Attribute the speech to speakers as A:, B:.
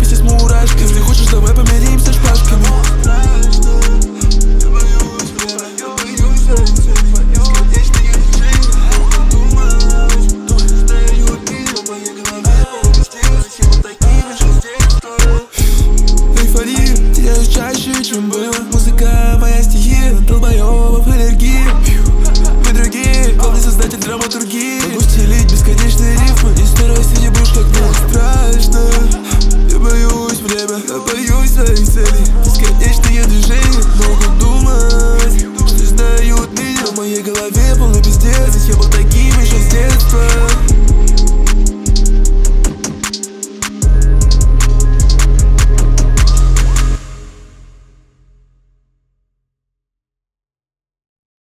A: вместе с мурашками. Если хочешь, давай помиримся шпажками. Эйфория, теряюсь чаще, чем было. Музыка моя стихия, долбоёбов аллергия. Мы другие, главный создатель драматургии. Могу стелить бесконечные рифмы и стараюсь, ты не будешь как мне. Страшно, я боюсь время, я боюсь своих целей. Бесконечные движения, много думать, что знают меня. В моей голове полный пиздец, ведь я был таким еще с детства.